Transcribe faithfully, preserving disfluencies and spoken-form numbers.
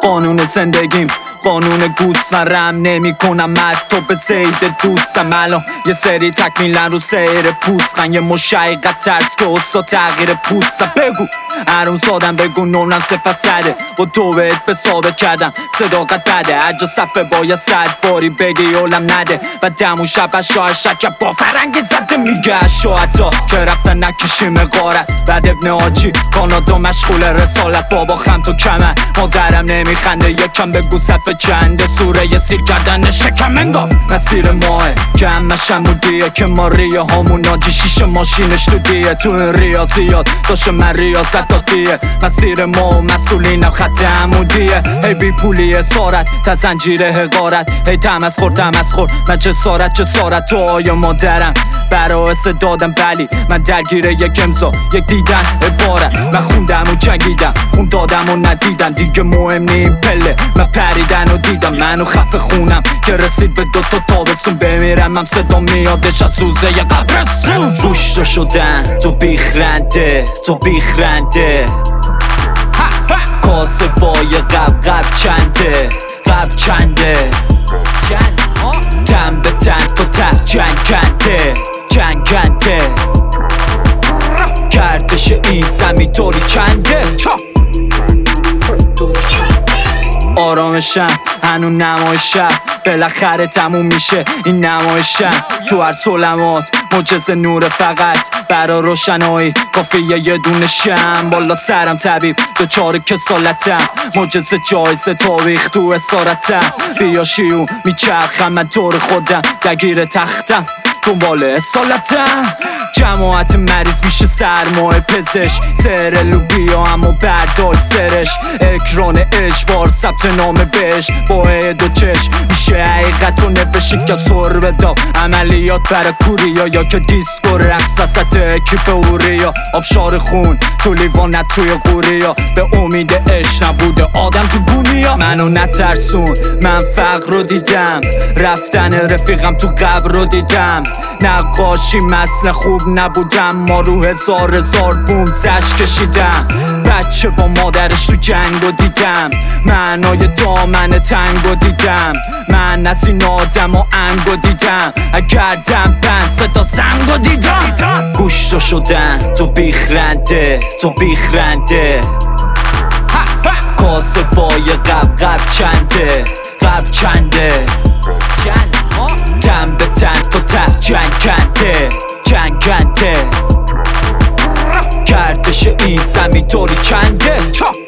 قانون زندگیم قانون گوسفندم نمی کنم تو به زید دوستم. الان یه سری تکمیلن رو سیر پوستن، یه مشایقت ترس که اصلا تغییر پوستم. بگو هرون سادم بگو نونم صفت سده و تو بهت به ثابت کردم صداقت بده. هرجا صفحه باید صد باری بگی اولم نده و دمون شب شاه شکر با فرنگی زده میگه شاعتا که رفتن نکشیم غارت. بعد ابن آجی کانادا مشغول رسالت، بابا خم تو کمن مادرم نمیخنده یکم بگو صفحه چنده. سوره ی سیر کردن شکم انگار مسیر ماه که همش عمودیه که ما ریه هامون آجی شیش ماشینش تو دیه. تو این ریاضیات داشته من ریاضت دادیه، مسیر ما و مسئولینم خط عمودیه. هی بی پولی اسارت تا زنجیر حقارت، هی تمسخور تمسخور من جسارت جسارت. تو آیا مادرم برای دادم بلی من درگیره یک امضا یک دیدن عبارت. من خوندم و جنگیدم خون دادم و ندیدم دیگه مهم نیم پله. من پریدن و دیدم منو خفه خونم که رسید به دوتا تابستون بمیرم. هم صدا میادش از سوزه ی قبرستون. گوشت شدن تو بیخرنده تو بیخرنده کاسه بای قب قب چنده قب چنده تن به تن تو ته جنگ کنده جنگ کنده گردش این زمین طوری چنده آرامشم هنو نمایشم بالاخره تموم میشه این نمایشم. تو هر طولمات معجزه نور فقط برا روشنایی کافیه یه دونه شم. بالا سرم طبیب دوچار کسالتم معجزه جایزه تاریخ تو اسارتم. بیا شیو میچرخم من طور خودم درگیر تختم دنبال اصالتم. جماعت مریض میشه سرمایه پزشک سر لوبیا اما برداشت سرش. اکران اجبار ثبت نام بهش با دو چشم میشه حقیقت و نوشی که سر بدا. عملیات برای کوریا یا که دیسکو رقص وسط اکیپ اوریا. آبشار خون تو لیوانت توی قوریا به امید عشق نبوده آدم تو گونیا. منو نترسون من فقر رو دیدم رفتن رفیقم تو قبر رو دیدم. نقاشی مثل خوب نبودم ما رو هزار هزار بوم زش کشیدم. بچه با مادرش تو جنگ رو دیدم معنای دامن تنگ رو دیدم. من از این آدم و انگ رو دیدم اگر دم پن صدا زنگ رو دیدم. گوشت شدن تو بیخرنده تو بیخرنده کاسه بای قب قب چنده قب چنده دم به تن تو ته جنگ کنده جنگ کنده گردش این زمین طوری چنده